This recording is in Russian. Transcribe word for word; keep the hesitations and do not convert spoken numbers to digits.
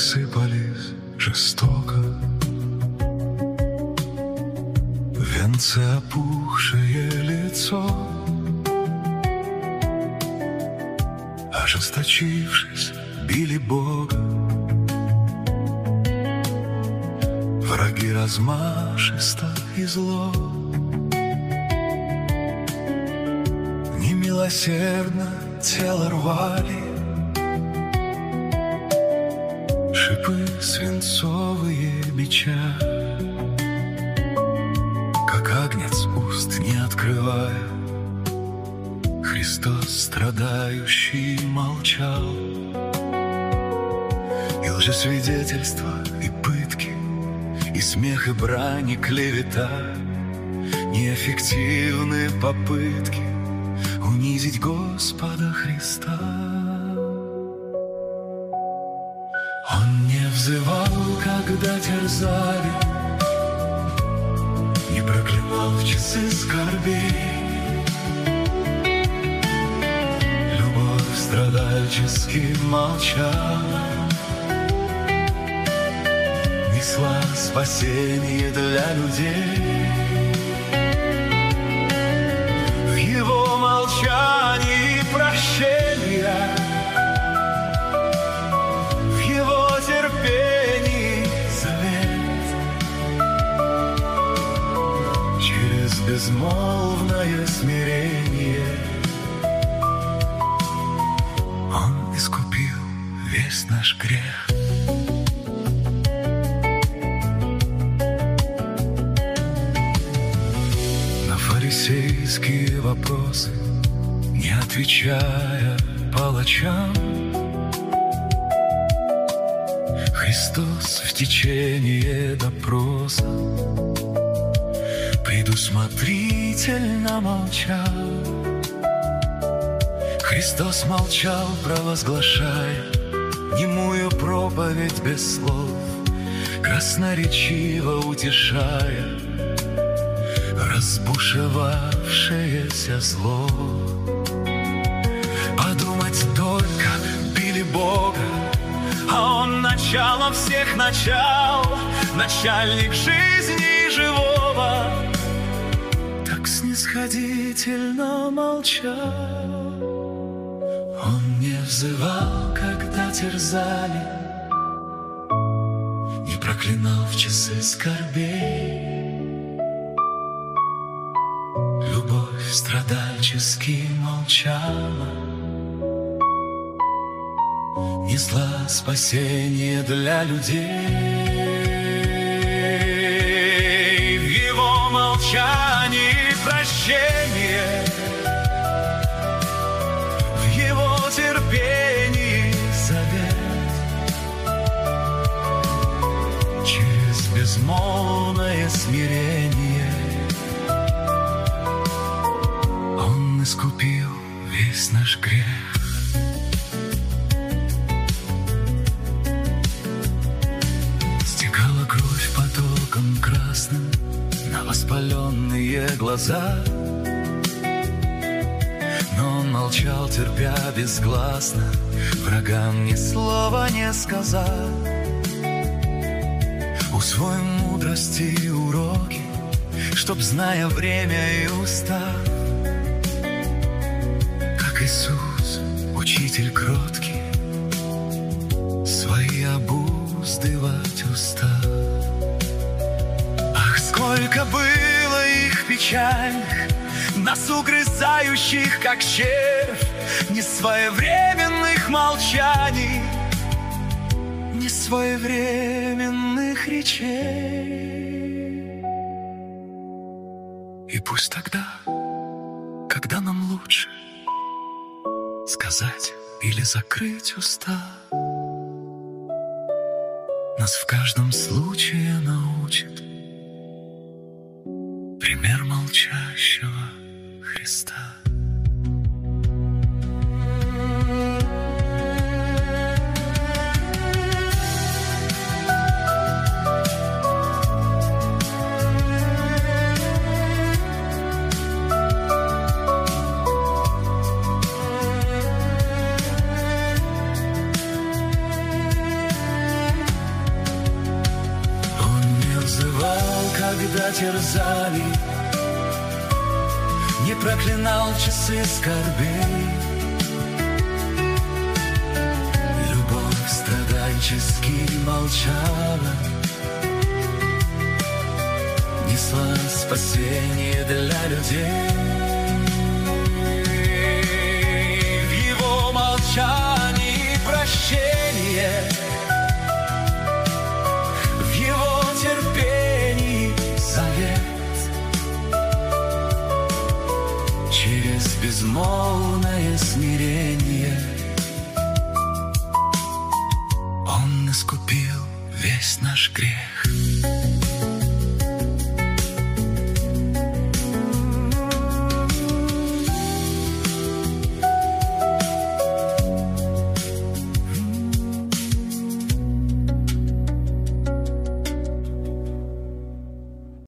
сыпались жестоко, в венце опухшее лицо. Ожесточившись, били Бога враги размашисто и зло. Немилосердно тело рвали, шипы свинцовые бича, как агнец уст не открывая, Христос страдающий молчал. И лжесвидетельства, и пытки, и смех, и брань, и клевета, неэффективны попытки унизить Господа Христа. Он не взывал, когда терзали, не проклинал в часы скорбей. Любовь страдальчески молчала, несла спасение для людей. В его молчании прощения, в его терпении завет. Через безмолвное смирение Он искупил весь наш грех. Фарисейские вопросы, не отвечая палачам, Христос в течение допроса предусмотрительно молчал. Христос молчал, провозглашая немую проповедь без слов, красноречиво утешая разбушевавшееся зло. Подумать только, били Бога, а Он начало всех начал, начальник жизни живого, так снисходительно молчал. Он не взывал, когда терзали, не проклинал в часы скорбей. Любовь страдальчески молчала, несла спасение для людей. В его молчании прощение, в его терпении завет. Через безмолвное смирение Он искупил весь наш грех. Стекала кровь потоком красным на воспаленные глаза, но Он молчал, терпя безгласно, врагам ни слова не сказал. Усвоим мудрости и уроки, чтоб, зная время и устав, Иисус, учитель кроткий, свои обуздывать устав. Ах, сколько было их печальных, нас угрызающих, как червь, несвоевременных молчаний, несвоевременных речей. И пусть тогда, когда нам лучше сказать или закрыть уста, нас в каждом случае научит пример молчащего Христа. терзали, не проклинал часы скорбей. Любовь страдальчески молчала, несла спасение для людей. В его молчании прощение, в его терпении завет. Через безмолвное смирение Он искупил весь наш грех.